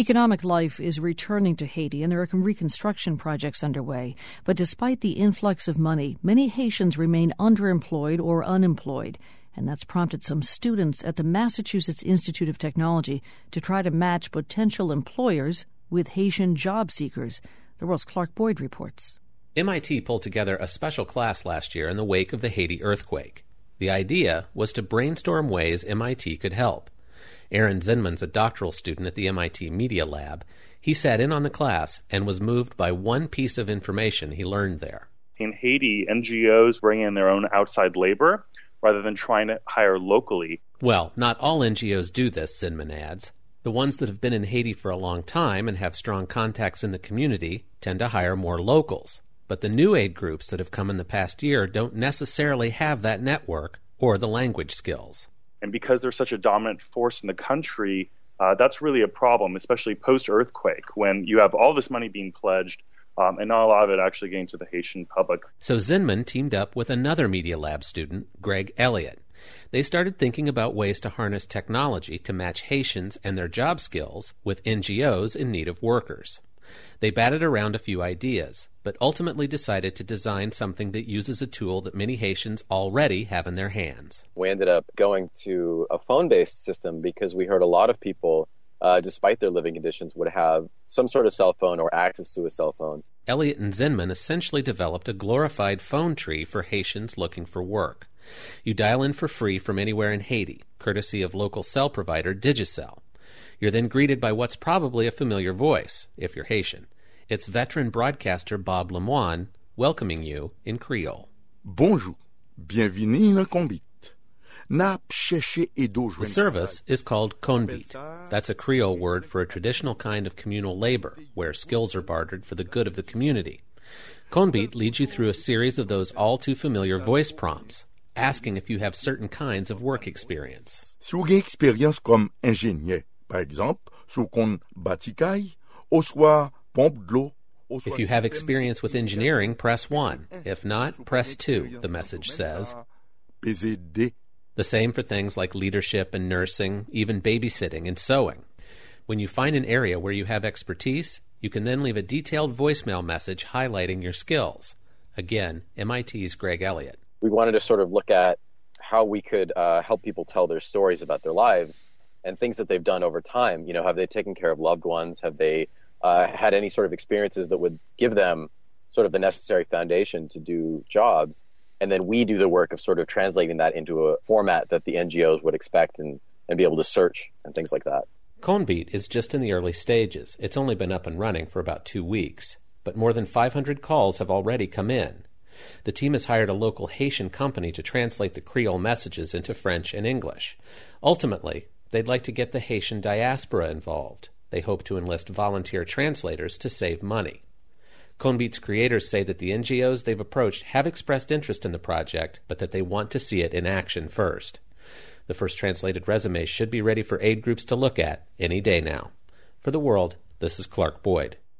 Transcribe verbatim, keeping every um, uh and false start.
Economic life is returning to Haiti, and there are reconstruction projects underway. But despite the influx of money, many Haitians remain underemployed or unemployed. And that's prompted some students at the Massachusetts Institute of Technology to try to match potential employers with Haitian job seekers. The World's Clark Boyd reports. M I T pulled together a special class last year in the wake of the Haiti earthquake. The idea was to brainstorm ways M I T could help. Aaron Zinman's a doctoral student at the M I T Media Lab. He sat in on the class and was moved by one piece of information he learned there. In Haiti, N G Os bring in their own outside labor rather than trying to hire locally. Well, not all N G Os do this, Zinman adds. The ones that have been in Haiti for a long time and have strong contacts in the community tend to hire more locals. But the new aid groups that have come in the past year don't necessarily have that network or the language skills. And because they're such a dominant force in the country, uh, that's really a problem, especially post-earthquake, when you have all this money being pledged um, and not a lot of it actually getting to the Haitian public. So Zinman teamed up with another Media Lab student, Greg Elliott. They started thinking about ways to harness technology to match Haitians and their job skills with N G Os in need of workers. They batted around a few ideas, but ultimately decided to design something that uses a tool that many Haitians already have in their hands. We ended up going to a phone-based system because we heard a lot of people, uh, despite their living conditions, would have some sort of cell phone or access to a cell phone. Elliott and Zinman essentially developed a glorified phone tree for Haitians looking for work. You dial in for free from anywhere in Haiti, courtesy of local cell provider Digicel. You're then greeted by what's probably a familiar voice, if you're Haitian. It's veteran broadcaster Bob Lemoine welcoming you in Creole. Bonjour, bienvenue in Conbit. The service is called Conbit. That's a Creole word for a traditional kind of communal labor, where skills are bartered for the good of the community. Conbit leads you through a series of those all-too-familiar voice prompts, asking if you have certain kinds of work experience. Si vous avez expérience comme ingénieur, par exemple, sur qu'on bâtiment, ou soit pompe de l'eau. If you have experience with engineering, press one. If not, press two, the message says. The same for things like leadership and nursing, even babysitting and sewing. When you find an area where you have expertise, you can then leave a detailed voicemail message highlighting your skills. Again, M I T's Greg Elliott. We wanted to sort of look at how we could uh, help people tell their stories about their lives and things that they've done over time. You know, have they taken care of loved ones? Have they uh, had any sort of experiences that would give them sort of the necessary foundation to do jobs? And then we do the work of sort of translating that into a format that the N G Os would expect and, and be able to search and things like that. Conbit is just in the early stages. It's only been up and running for about two weeks, but more than five hundred calls have already come in. The team has hired a local Haitian company to translate the Creole messages into French and English. Ultimately, they'd like to get the Haitian diaspora involved. They hope to enlist volunteer translators to save money. Conbit's creators say that the N G Os they've approached have expressed interest in the project, but that they want to see it in action first. The first translated resumes should be ready for aid groups to look at any day now. For The World, this is Clark Boyd.